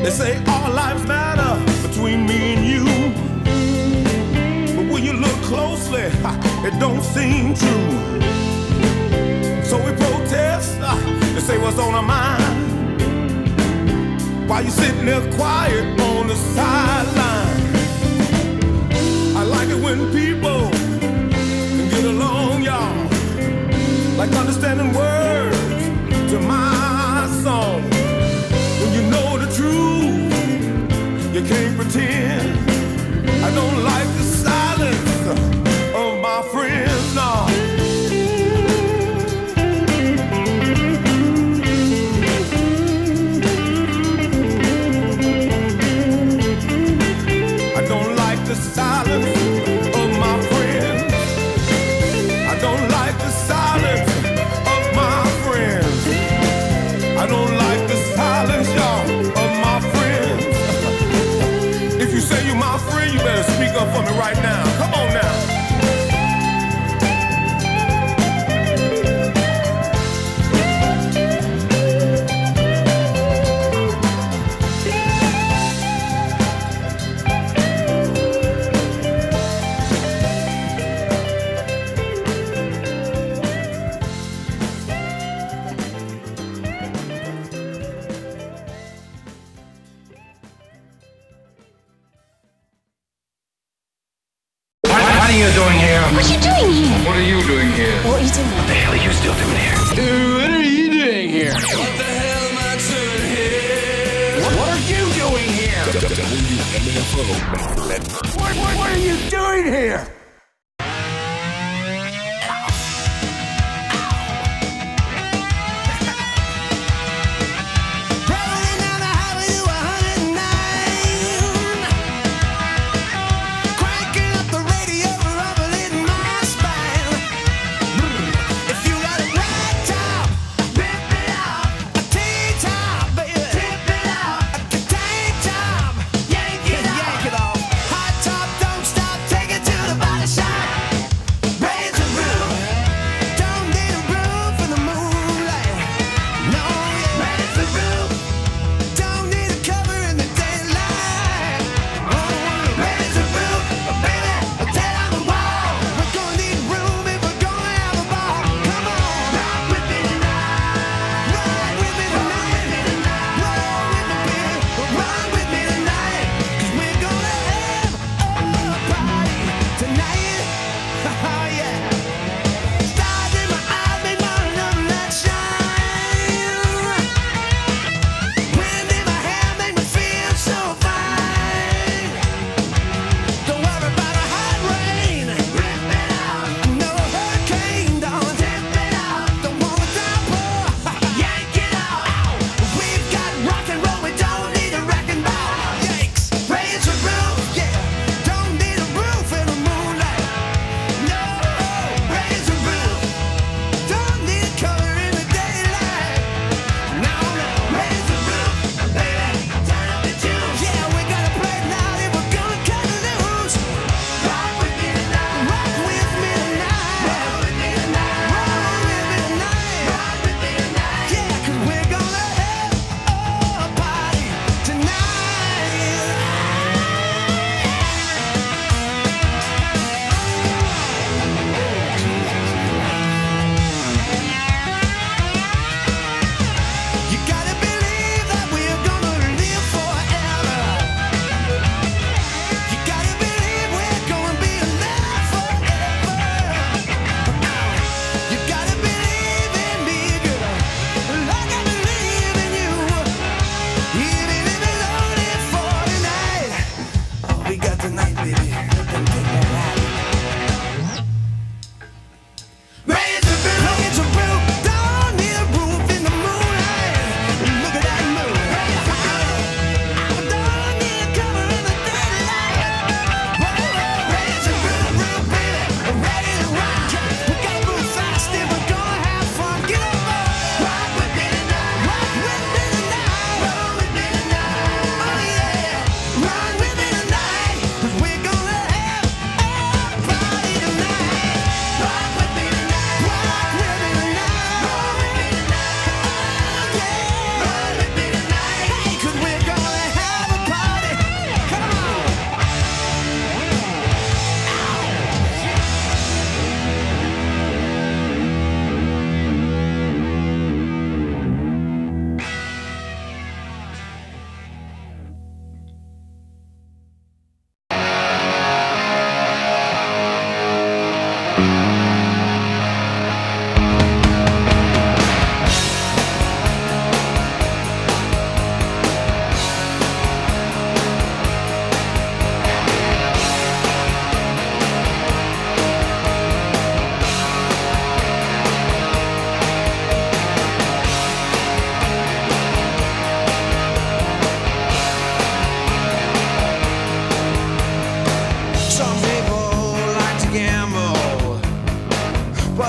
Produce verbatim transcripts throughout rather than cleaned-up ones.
They say all lives matter between me and you, but when you look closely, it don't seem true. So we protest and say what's on our mind, while you sitting there quiet on the sideline. I like it when people can get along, y'all, like understanding words to my song. When you know the truth, you can't pretend. I don't like the silence of my friends, no. I don't like the silence of my friends. I don't like the silence of my friends. I don't like the silence, y'all, of my friends. If you say you're my friend, you better speak up for me right now. Come on now. What are you doing here? What are you doing here? What are you doing here? What are you doing? What the hell are you still doing here? What are you doing here? What the hell am I doing here? What are you doing here? W M F O. What, what, what are you doing here? Rolling down the highway to one oh nine. Cranking up the radio, rumbling my spine. If you got a rag top, rip it out. A T-top, baby, rip it out. A tank top, yank it off. Hot top, don't stop, take it to the body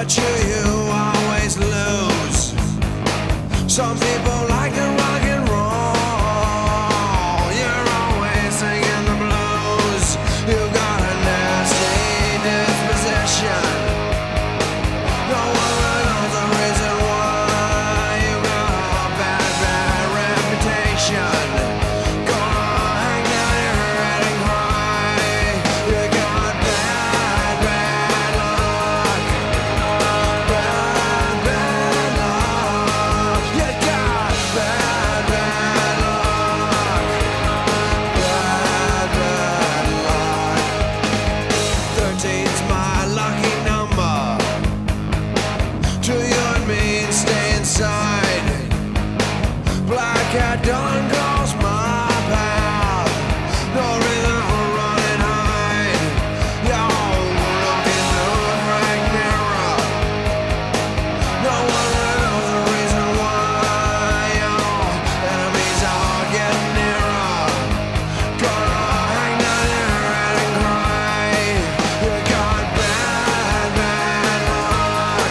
but you, you always lose. Some people like to rock and roll. You're always singing the blues. You got a nasty disposition. No one knows the reason why. You got a bad, bad reputation. Gonna hang down your head and cry. You got bad, bad luck. Bad, bad luck. You got bad, bad luck. Bad, bad luck. Thirteen's my lucky number. To you and me and stay inside. Black cat done calls my path. No reason for run and hide. Yo, look in the right mirror. No one knows the reason why. Yo, enemies are getting nearer. Gonna hang down your head and cry. You got bad, bad luck.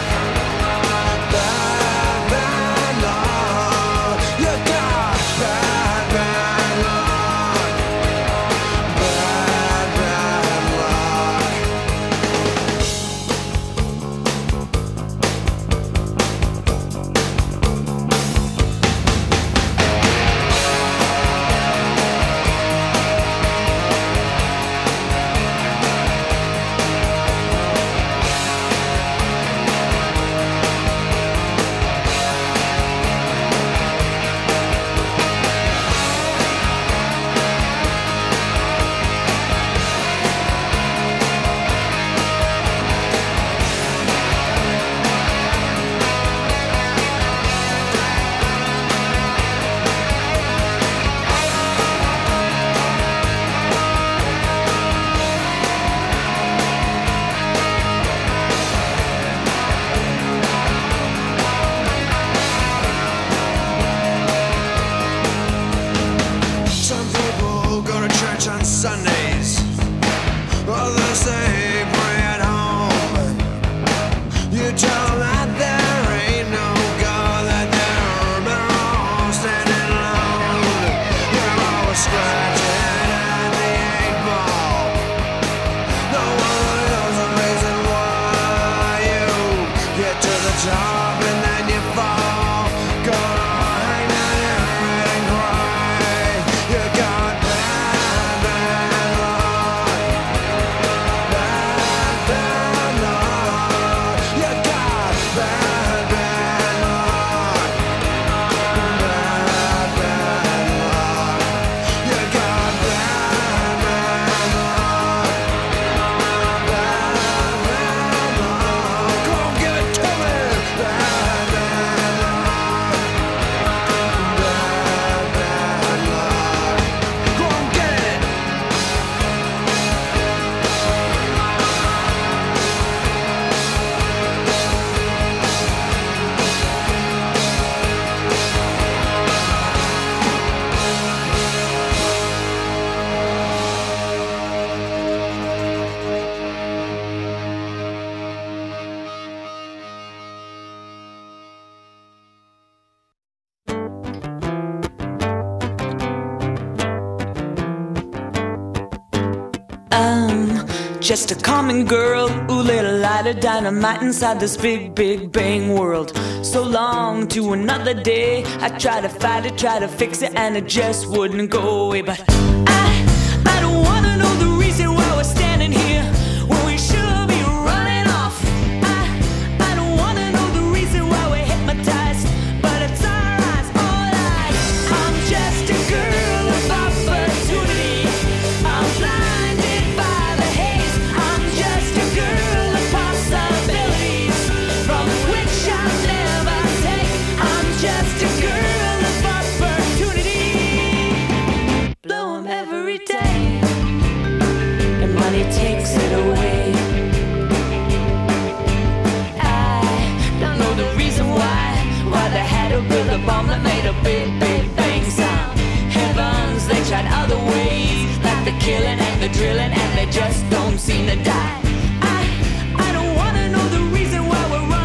Bad, bad luck. You got bad, bad luck. Bad, bad luck. Some people go to church on Sundays. Others say pray at home. You tell them that there ain't no God, that they're better off standing alone. You're always scratching at the eight ball. No one knows the reason why you get to the top and then you fall. Gonna hang down your head and cry. You got bad, bad luck. Bad, bad luck. You got bad, bad luck. Bad, bad luck. You got bad, bad luck. Bad, bad luck. Go on, give it to me. Bad, bad luck. Bad, bad luck. Go on, get it. I'm just a common girl who lit a light of dynamite inside this big, big bang world. So long to another day. I try to fight it, try to fix it, and it just wouldn't go away. But I, I don't wanna know the reason why we're standing here when we should be running off. I, I don't wanna know the reason why we're hypnotized, but it's alright, alright. I'm just a girl of opportunity. I'm blinded by the haze. I'm just a girl of possibilities from which I'll never take. I'm just a girl of opportunity. Blow 'em every day, and money takes it away. I don't know the reason why, why they had to build a bomb that made a big, big bang sound. Heavens, they tried other ways, like the killing and the drilling, and they just don't seem to die. I, I don't wanna know the reason why we're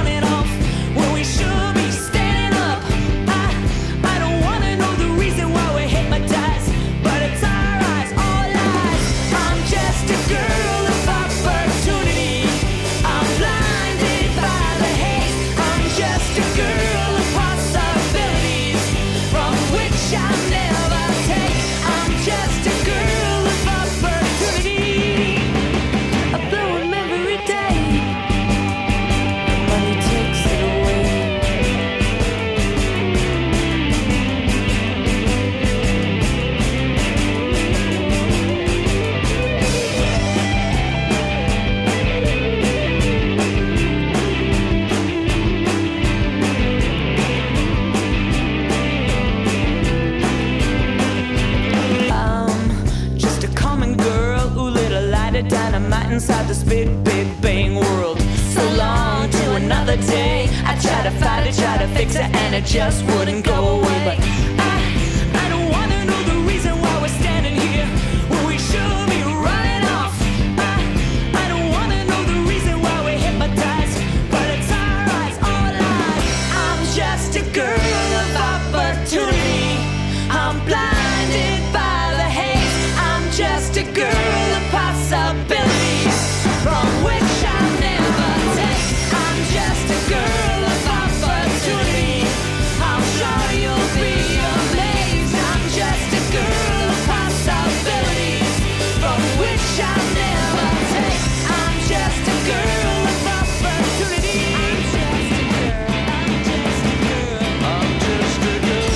inside this big, big bang world. So long to another day. I try to fight it, try to fix it, and it just wouldn't go away. But I, I don't wanna know the reason why we're standing here when we should be running off. I, I don't wanna know the reason why we're hypnotized, but it's our eyes all lies. I'm just a girl of opportunity. I'm blinded by the haze. I'm just a girl of possibilities from which I'll never take. I'm just a girl of opportunity. I'm sure you'll be amazed. I'm just a girl of possibilities from which I'll never take. I'm just a girl of opportunity. I'm just a girl. I'm just a girl. I'm just a girl.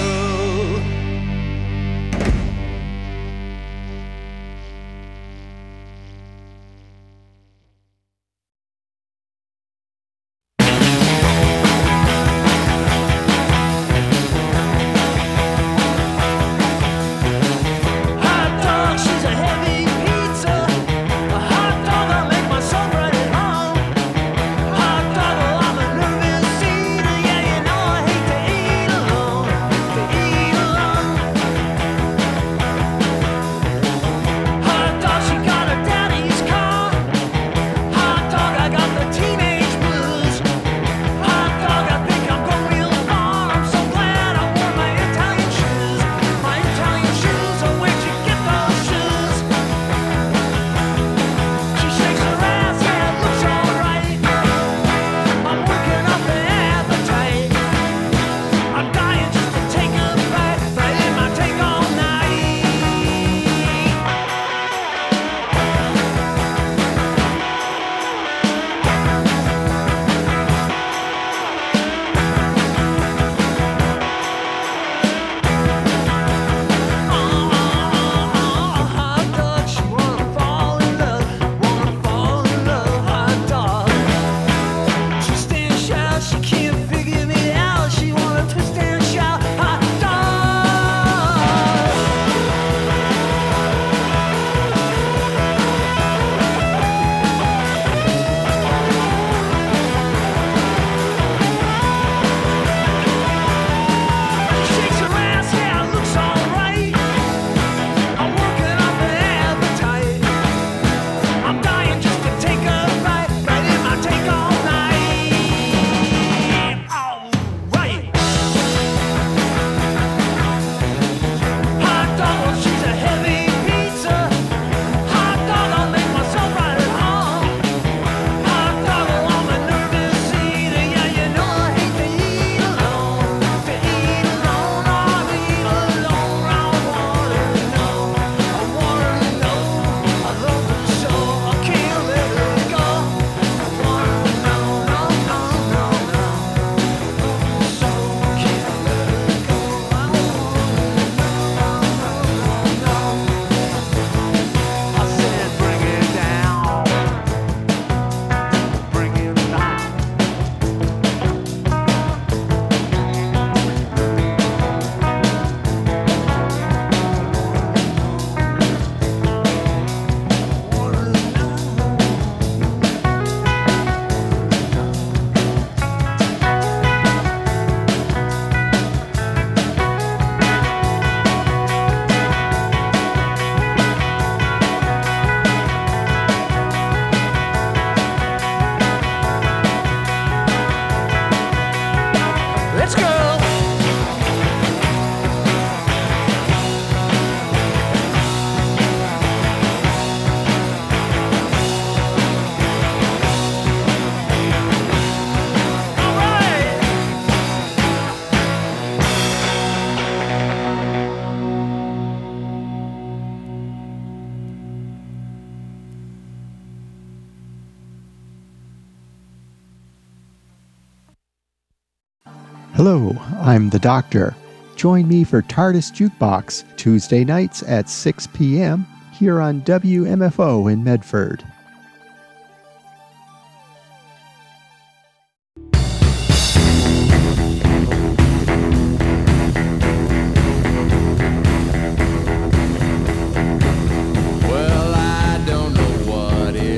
Hot dog, she's a heavy pizza. A hot dog, I'll make my son right at home. Hot dog, well, I'm a nervous eater. Yeah, you know I hate to eat alone. To eat alone. Hot dog, she got her daddy's car. Hot dog, I got the teenage blues. Hot dog, I think I'm going real far. I'm so glad I wore my Italian shoes. My Italian shoes, oh, where'd you get those shoes? She shakes her ass, yeah, it looks alright. I'm working up an appetite. I'm dying just to take a bite, but it might take all night. Hot dog, she wanna fall in love, wanna fall in love. Hot dog, she stand shout, she can't figure me out. She wanna twist and shout. Hot dog. Shakes her ass, yeah, it looks alright. I'm working up an appetite. I'm dying just to take a bite, but it might take all night. Alright. Hot dog, well, she's a heavy pizza. Hot dog, I'll make myself right at home. Hot dog, well, I'm a nervous eater. Yeah, you know I hate to eat alone. To eat alone, I'll eat alone. I wanna know, I wanna know. I love her so, I can't let her go. I wanna know, no, no, no, no. So I can't let her go. I wanna know, no, no, no. I said bring it down, bring it down. Let's go. All right. Hello, I'm the Doctor. Join me for TARDIS Jukebox Tuesday nights at six p.m. here on W M F O in Medford. Well, I don't know what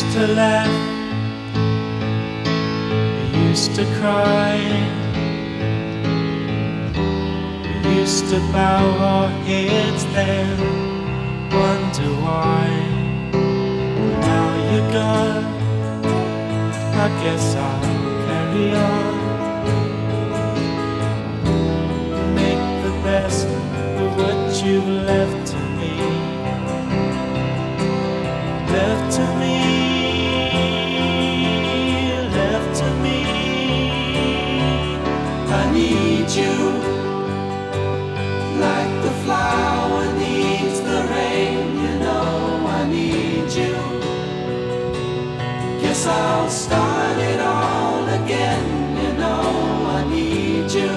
to laugh, we used to cry, we used to bow our heads then, wonder why. Now you're gone, I guess I'll carry on, make the best of what you've left to me, left to me, left to me. I need you like the flower needs the rain, you know I need you. Guess I'll start it all again, you know I need you.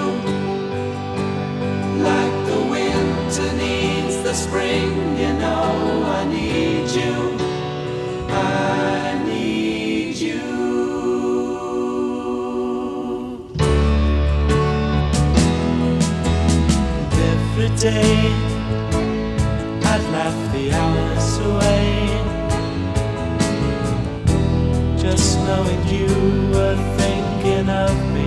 Like the winter needs the spring, you know I need you. I need you. Every day I'd laugh the hours away, just knowing you were thinking of me.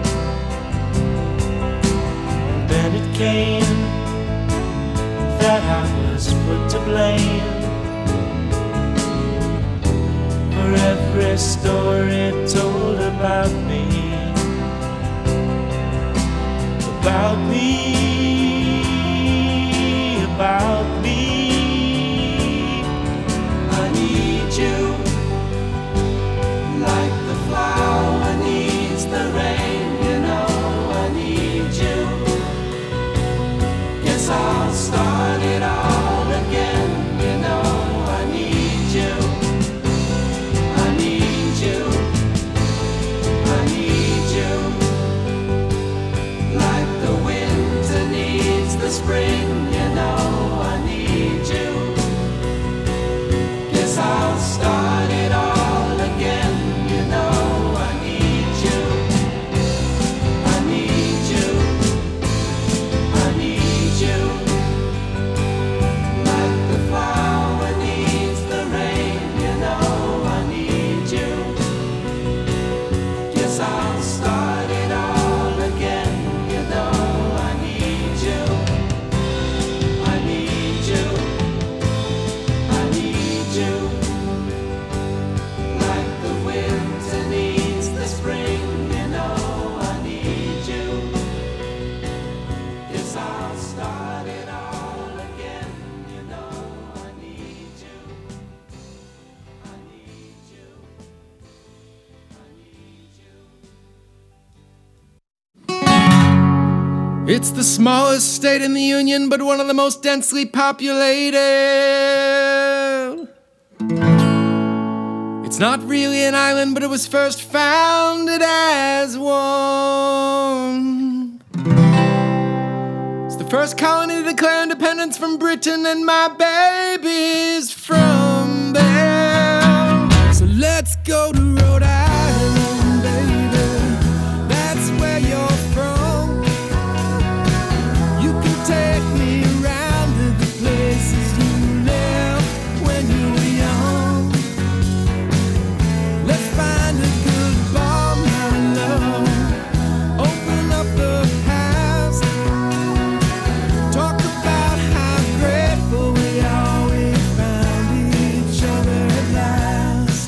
And then it came that I was put to blame for every story told about me, about me, about me. I need you like the flower needs the rain, you know I need you. Guess I'll start it all again, you know I need you. I need you, I need you. Like the winter needs the spring, you know I need you. Guess I'll start it all again, you know I need you. I need you, I need you. Like the flower needs the rain, you know I need you. Guess I'll start it all again, you know I need you. I need you, I need you. Like the winter needs the spring, you know I need you. Guess I'll start it all again, you know I need you. I need you, I need you. It's the smallest state in the Union, but one of the most densely populated. It's not really an island, but it was first founded as one. It's the first colony to declare independence from Britain, and my baby's from there. So let's go to Rhode Island, baby. That's where you're from. You can take me around to the places you left when you were young. Let's find a good bar, my love. Open up the past. Talk about how grateful we are we found each other at last.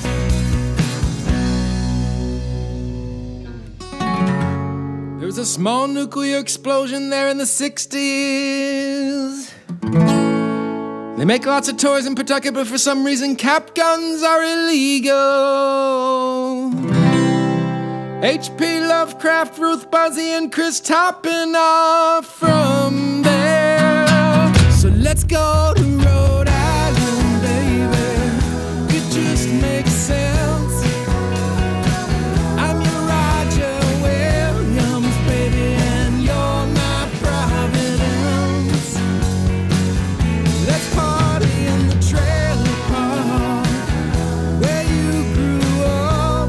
There was a small nuclear explosion there in the sixties. They make lots of toys in Pawtucket, but for some reason cap guns are illegal. H P Lovecraft, Ruth Buzzy, and Chris Toppin are from there. So let's go to Rhode Island, baby. It just makes sense. I'm your Roger Williams, baby, and you're my Providence. Let's party in the trailer park where you grew up.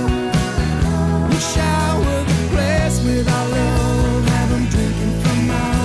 We'll shower the place with our love, have 'em drinking from our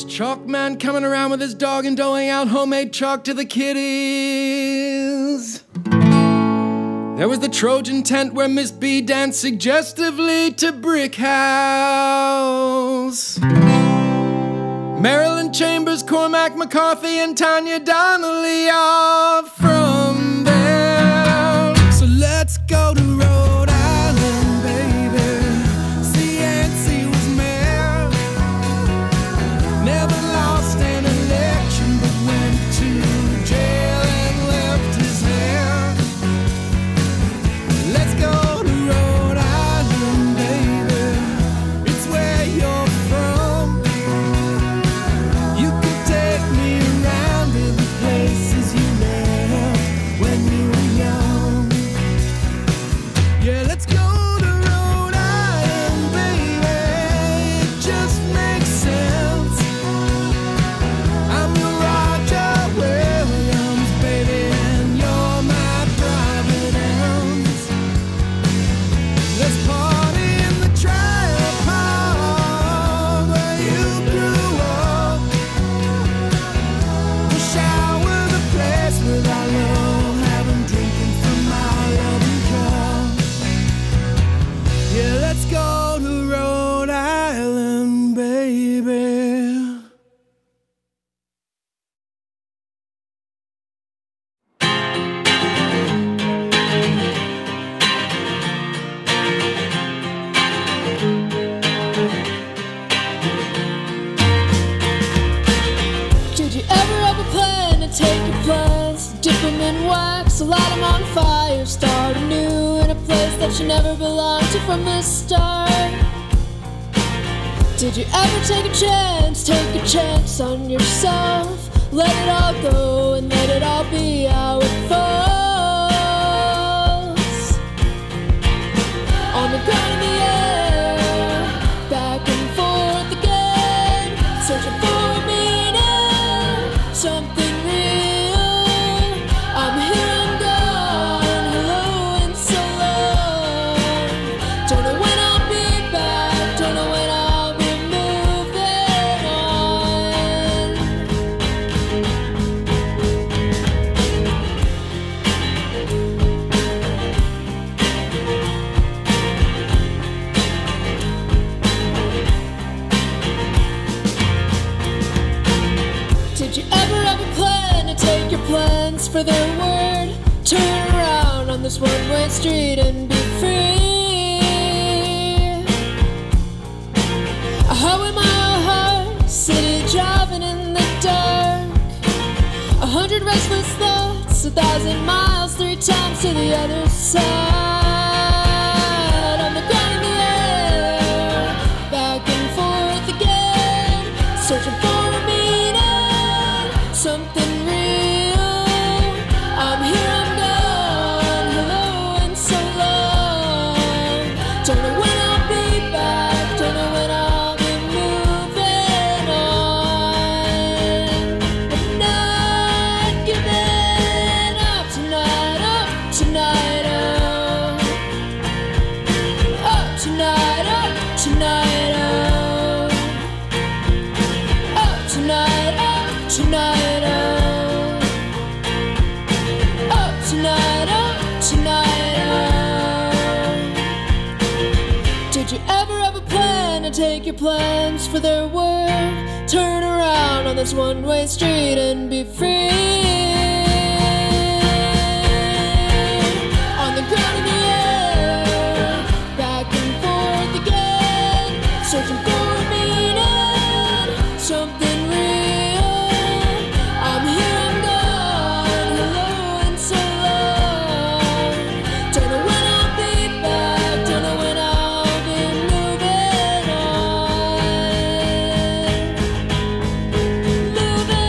Chalk man coming around with his dog and doling out homemade chalk to the kiddies. There was the Trojan tent where Miss B danced suggestively to Brick House. Marilyn Chambers, Cormac McCarthy, and Tanya Donnelly are from there. So let's go to Rhode Island, baby. See, Yancey was mayor. Never lost an election, but went to jail and left his hair. Let's go to Rhode Island, baby. It's where you're from. You can take me around to the places you left when you were young. Yeah, let's go to Rhode Island, baby. It just makes sense. I'm your Roger Williams, baby, and you're my Providence. Let's party in the trailer park where you grew up. We'll shower the place with our love, have 'em drinking from our loving cup. Yeah, let's go to Rhode Island, baby. Did you ever have a plan to take your plans, dip them in wax, light them on fire, start anew in a place that you never belonged to from the start? Did you ever take a chance, take a chance on yourself, let it all go and let it all be how it falls? On the ground in the air, back and forth again, searching for a meaning, something real. I'm here, I'm gone, hello and so long. Don't know when I'll be back, don't know when I'll be moving on. Did you ever have a plan to take your plans for their word? Turn around on this one-way street and be free. A highway mile heart, city driving in the dark. A hundred restless thoughts, a thousand miles, three times to the other side. On the ground in the air, back and forth again, searching for a meaning, something real. I'm here, I'm gone, hello and so long. Don't know when I'll be back, don't know when I'll be moving on. I'm not giving up tonight, up tonight, up. Up tonight, up tonight, up. Up tonight, up tonight, up. Up tonight, up tonight, up. Did you ever have a plan to take your plans for their word? Turn around on this one-way street and be free. On the ground in the air, back and forth again, searching for a meaning, something real. I'm here, I'm gone, hello and so long. Don't know when I'll be back, don't know when I'll be moving on.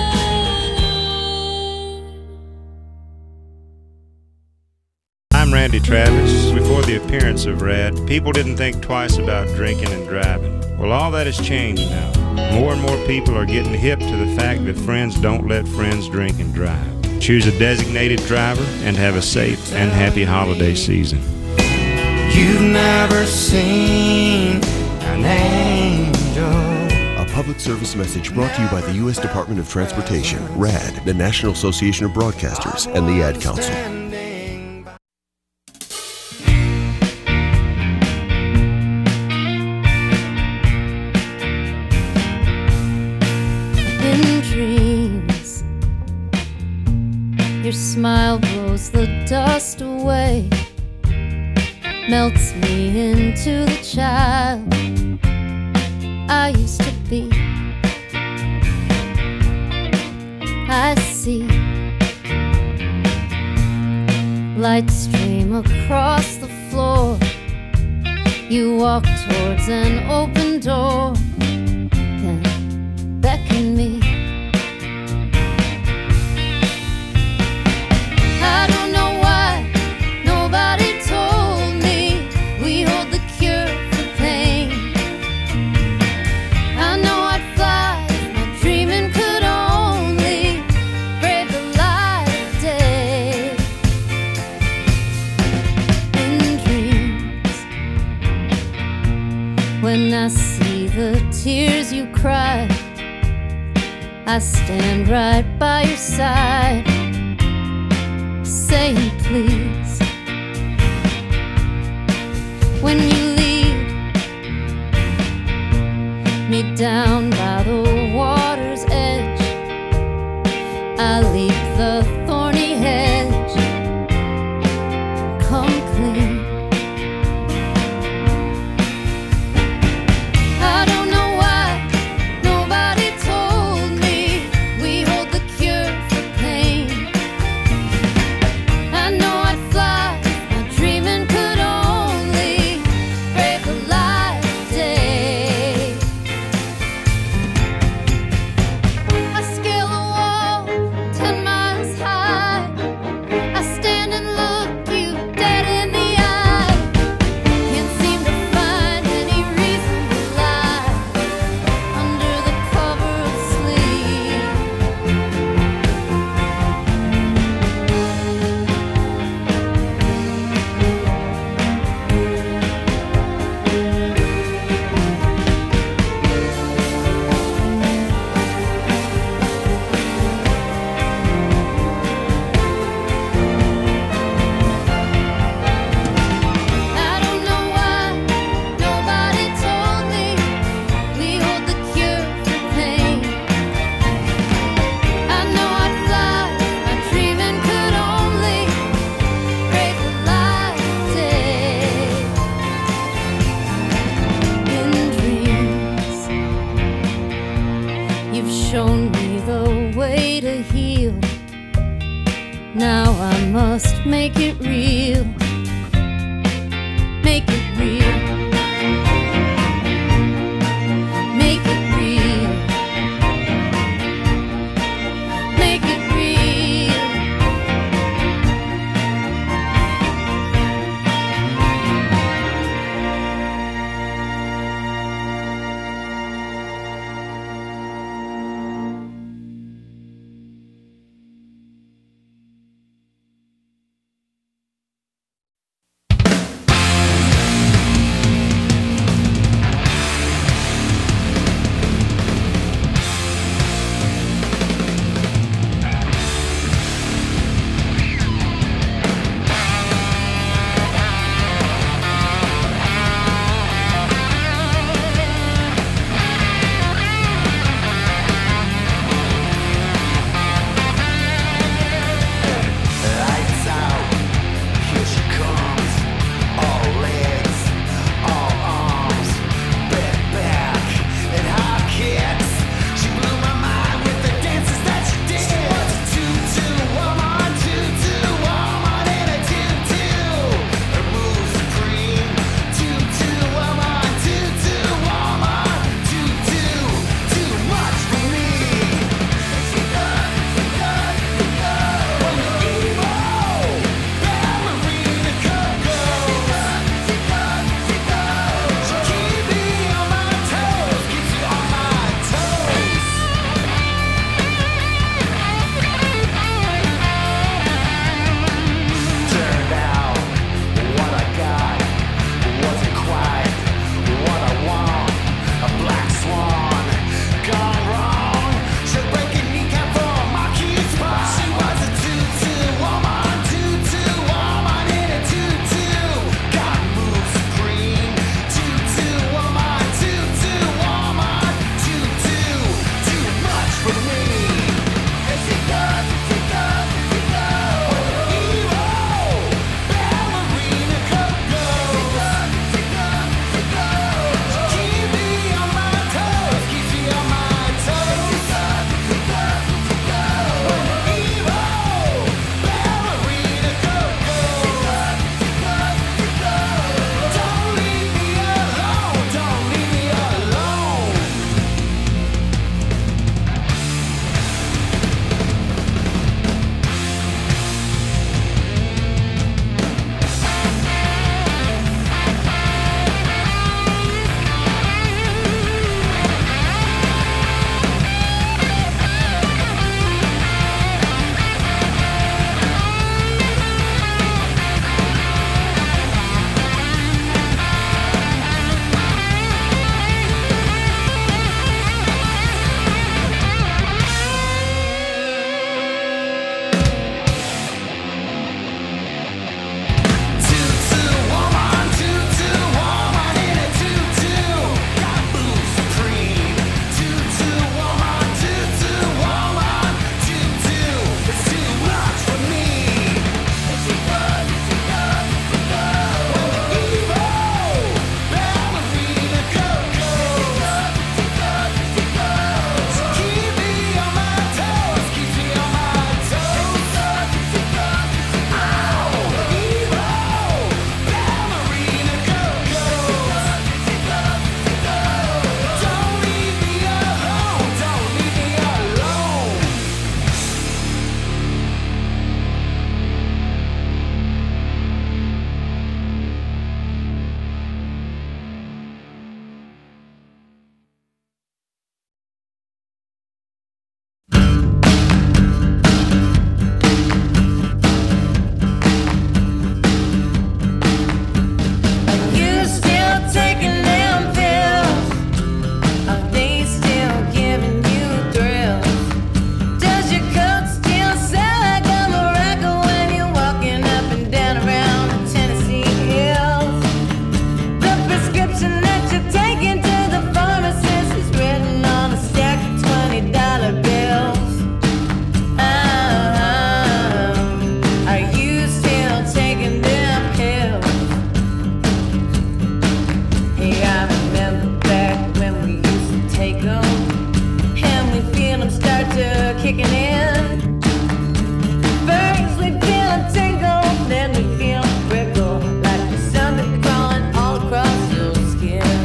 Moving on. I'm Randy Travis. Before the appearance of Rad, people didn't think twice about drinking and driving. Well, all that has changed now. More and more people are getting hip to the fact that friends don't let friends drink and drive. Choose a designated driver and have a safe and happy holiday season. You've never seen an angel public service message brought to you by the U S Department of Transportation, RAD, the National Association of Broadcasters, and the Ad Council. In dreams, your smile blows the dust away, melts me into the child I used to be. I see light stream across the floor. You walk towards an open door, then beckon me. I don't know why nobody told me we hold the cure for pain. I know I'd fly if my dreaming could only brave the light of day. In dreams, when I see the tears you cry, I stand right by your side, saying please. When you lead me down by the water's edge, I leap the thorny hedge, come clean. I don't know why nobody told me we hold the cure for pain. I know I'd fly if my dreaming could only brave the light of day. I scale a wall ten miles high. I stand and look you dead in the eye. Can't seem to find any reason to lie under the cover of sleep. I don't know why nobody told me we hold the cure for pain. I know I'd fly if my dreaming could only break the light of day. In dreams, you've shown me the way to heal. Now I must make it real, make it real. kicking in. First we feel a tingle, then we feel a prickle, like there's something crawling all across your skin.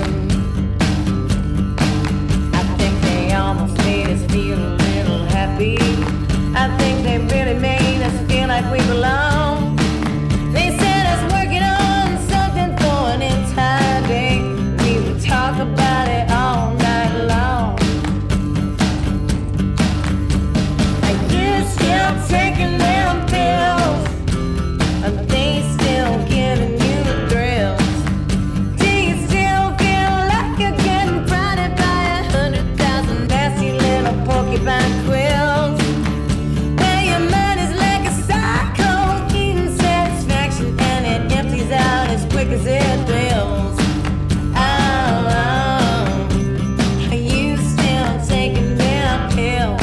I think they almost made us feel a little happy. I think they really made us feel like we belong. They set us working on something for an entire day. We would talk about it all night long. Are you still taking them pills? Are they still giving you the thrills? Do you still feel like you're getting prodded by a hundred thousand nasty little porcupine quills? Well, your mind is like a psycho, eating satisfaction, and it empties out as quick as it fills. Oh, oh. Are you still taking them pills?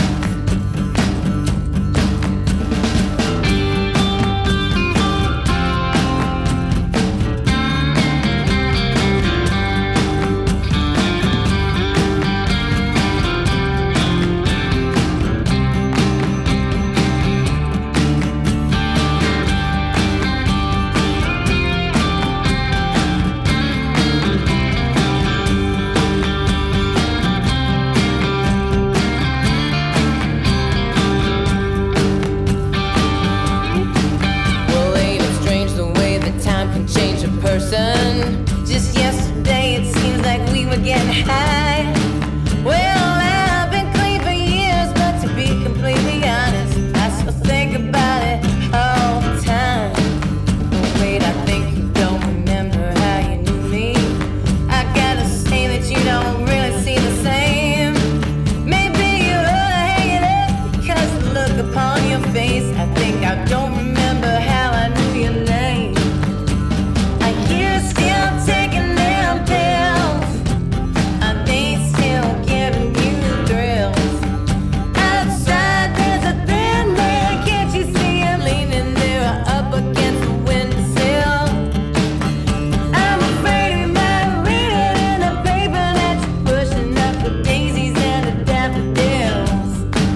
Well, ain't it strange the way that time can change a person? Just yesterday it seems like we were getting high. Well, I've been clean for years, but to be completely honest, I still think about it all the time. But wait, I think you don't remember how you knew me. I gotta say that you don't really see the same. Maybe you ought to hang it up, because the look upon your face, I think I don't remember how I knew your name. Are you still taking them pills? Are they still giving you the thrills? Outside there's a thin man, can't you see him leaning there up against the windowsill? I'm afraid he might read it in the paper that you're pushing up the daisies and the daffodils.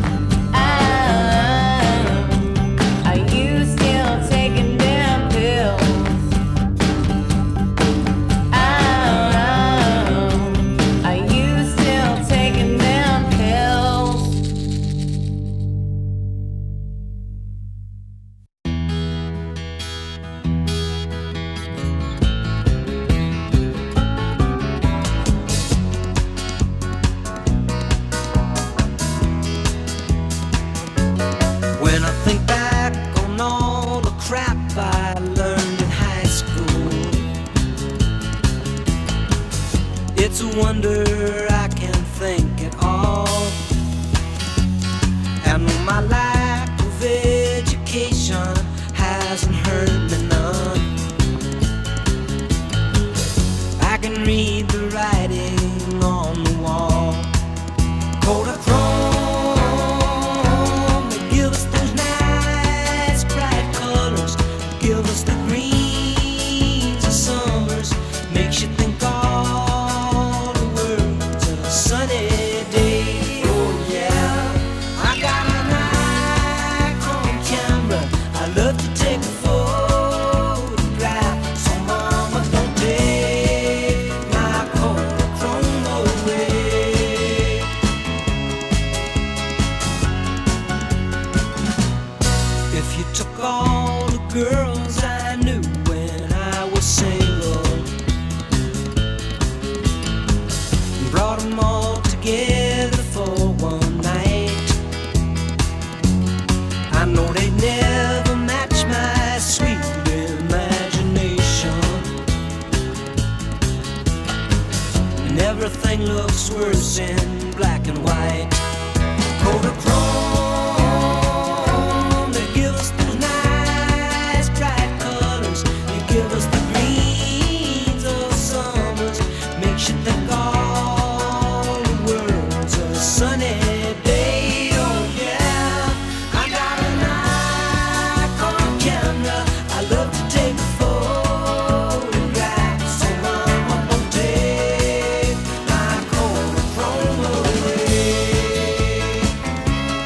Ah, are you still taking them pills? Ah, are you still taking them pills? When I think back on all the crap I learned in high school, it's a wonder I can think at all. And my lack of education hasn't hurt me none. I can read the writing on the wall. Kodachrome, they give us those nice bright colors, give us the greens of summers, makes you think all the world's a sunny day. Oh yeah, I got an Nikon camera, I love to take a photograph, so mama don't take my Kodachrome away. If you took all the girls I knew when I was single and brought them all together for one night, I know they'd never match my sweet imagination. And everything looks worse in black and white. Kodachrome, they give us those nice bright colors, they give us the greens of summers, makes you think all the world's a sunny day. Oh yeah, I got a Nikon camera, I love to take a photograph, so mama don't take my Kodachrome away.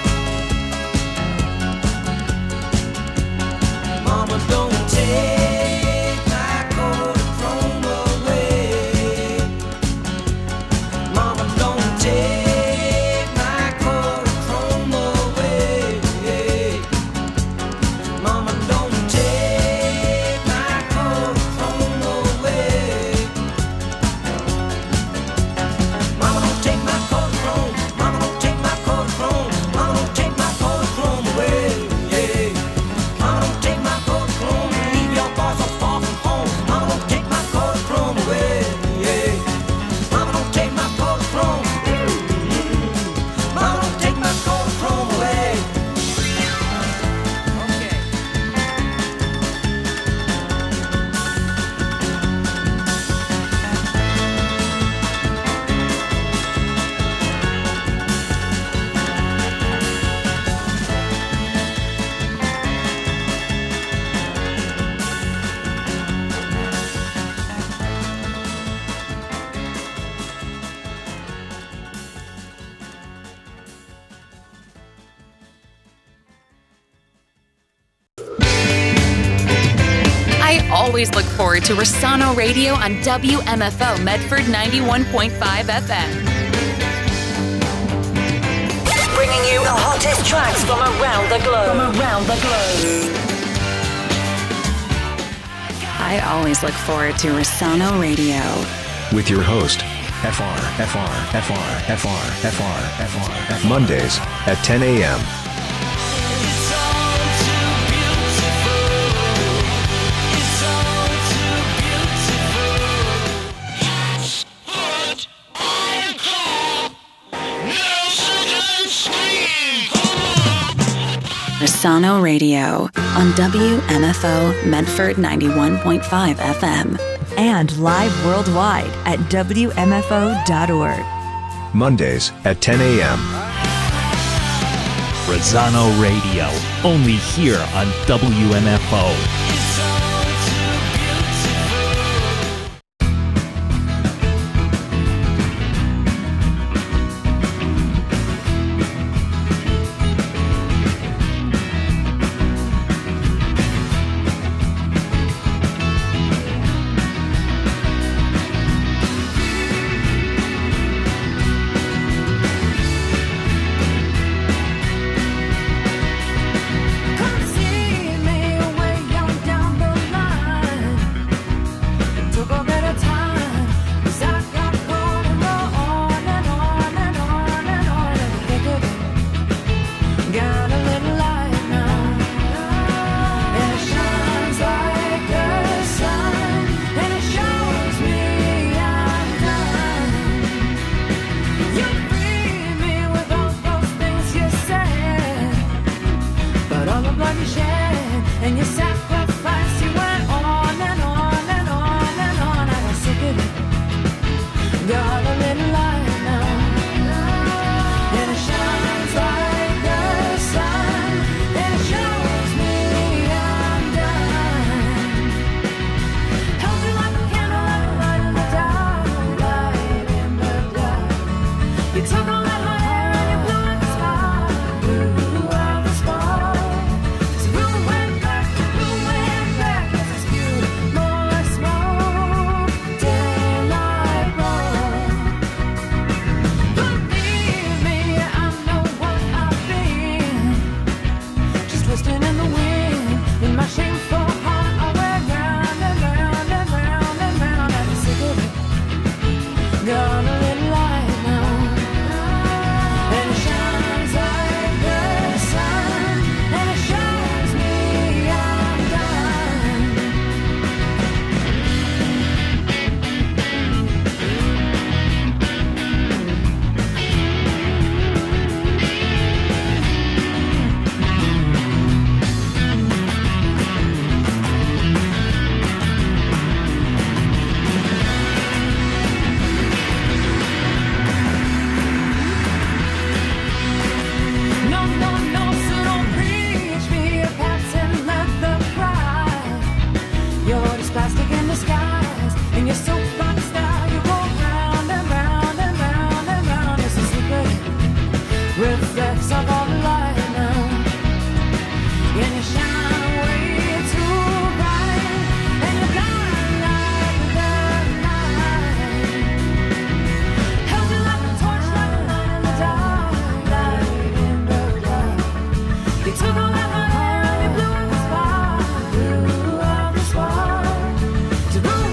always look forward to Rossano Radio on W M F O Medford ninety-one point five F M. Bringing you the hottest tracks from around the globe. From around the globe. I always look forward to Rossano Radio. With your host, F R, F R, F R, F R, F R, F R, F R. Mondays at ten a.m. Rossano Radio on W M F O Medford ninety-one point five F M. And live worldwide at W M F O dot org. Mondays at ten a.m. Rossano Radio, only here on W M F O. Come see me away on down the To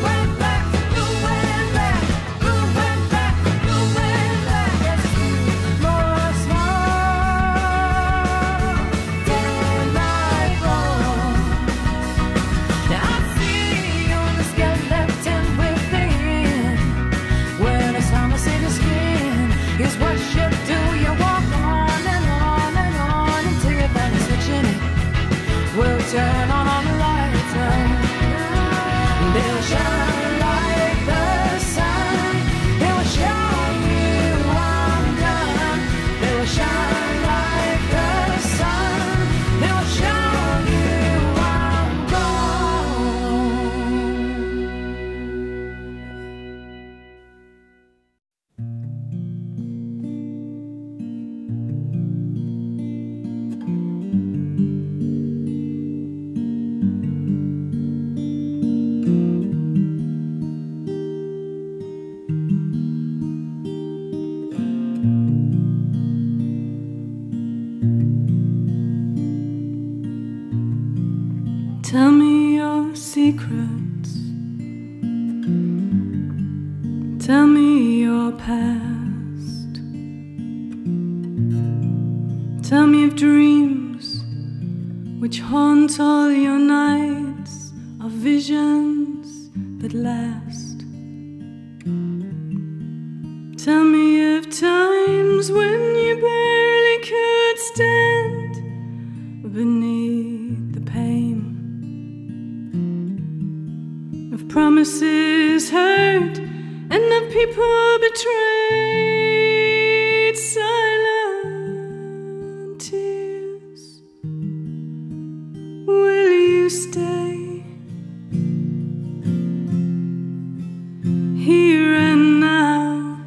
Tell me your past. Tell me of dreams which haunt all your nights, of visions that last. Tell me of times when you barely could stand beneath the pain of promises heard and of people betrayed. Silent tears, will you stay here and now?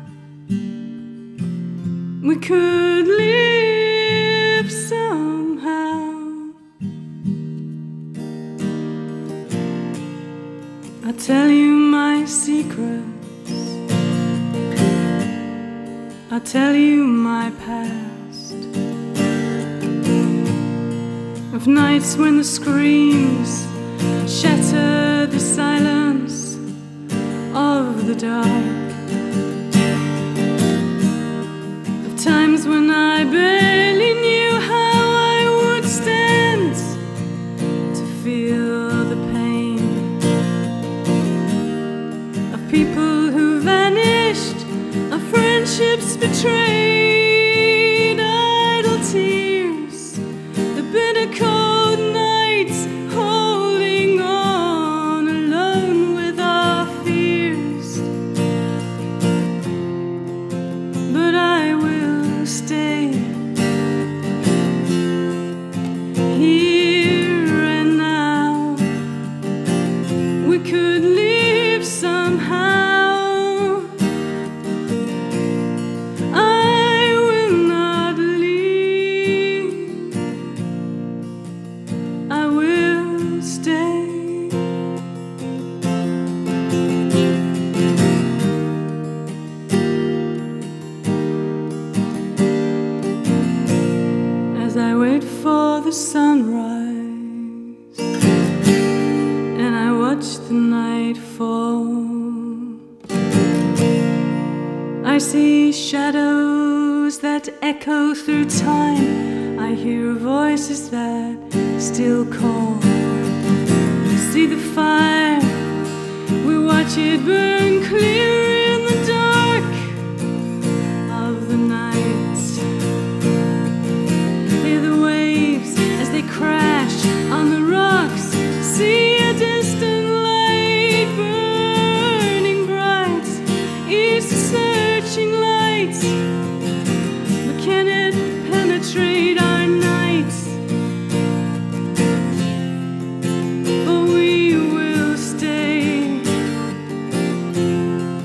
We could live somehow. I'll tell you my secret, I'll tell you my past, of nights when the screams shatter the silence of the dark, of times when I barely knew how I would stand to feel the pain of people who vanished, of friendships betrayed, idle tears, the bitter cold nights, holding on alone with our fears. But I will stay here and now. We could live somehow. The sunrise, and I watch the night fall. I see shadows that echo through time. I hear voices that still call. See the fire, we watch it burn clear in the dark of the night. Crash on the rocks, see a distant light burning bright. It's a searching light, but can it penetrate our nights? For we will stay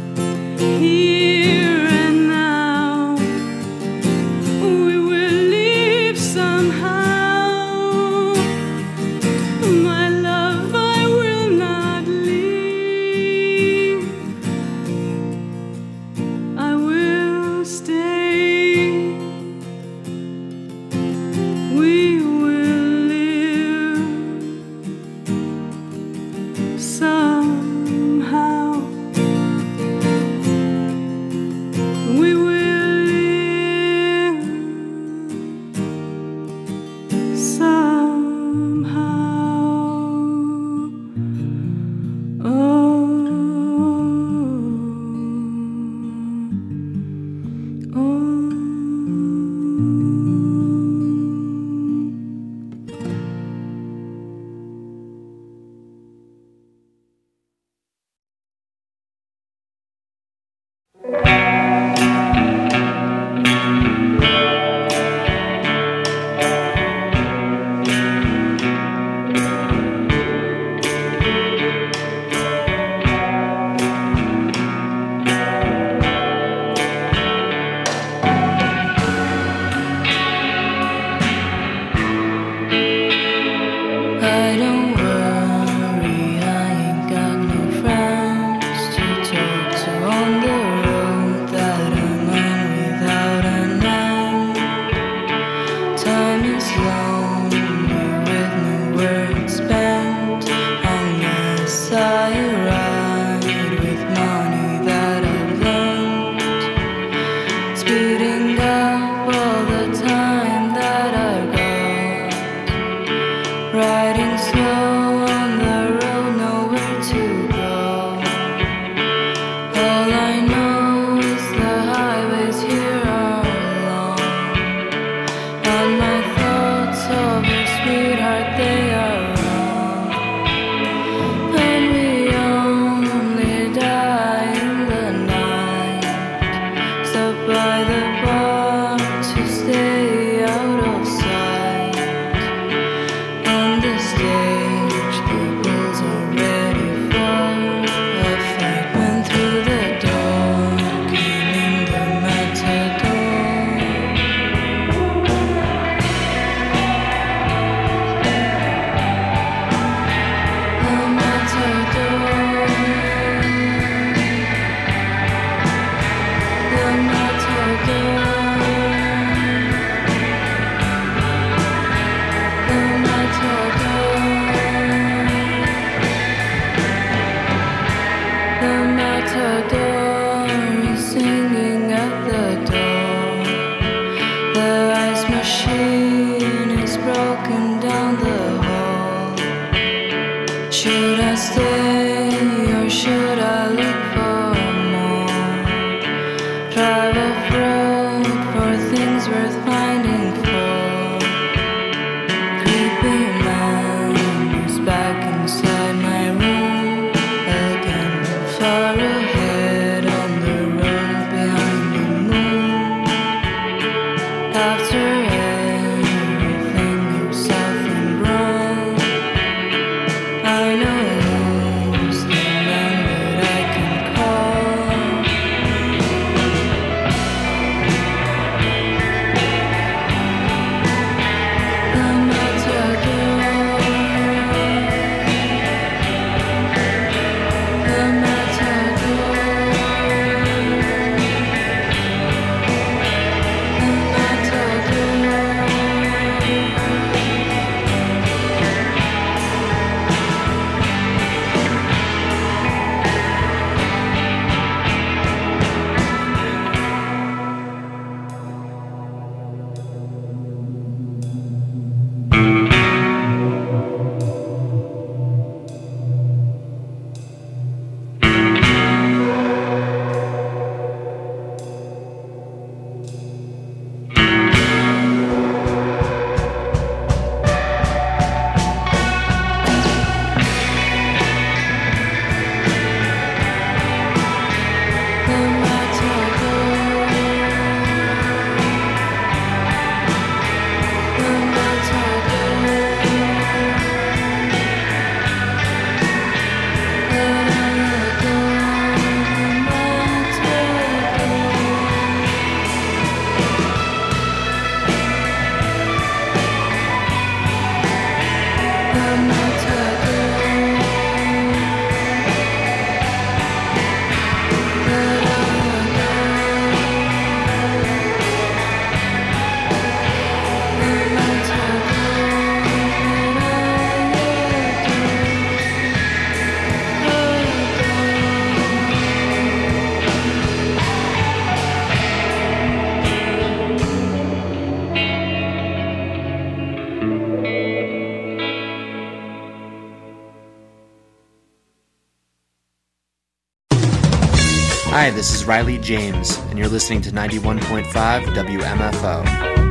Hi, this is Riley James, and you're listening to ninety-one point five W M F O.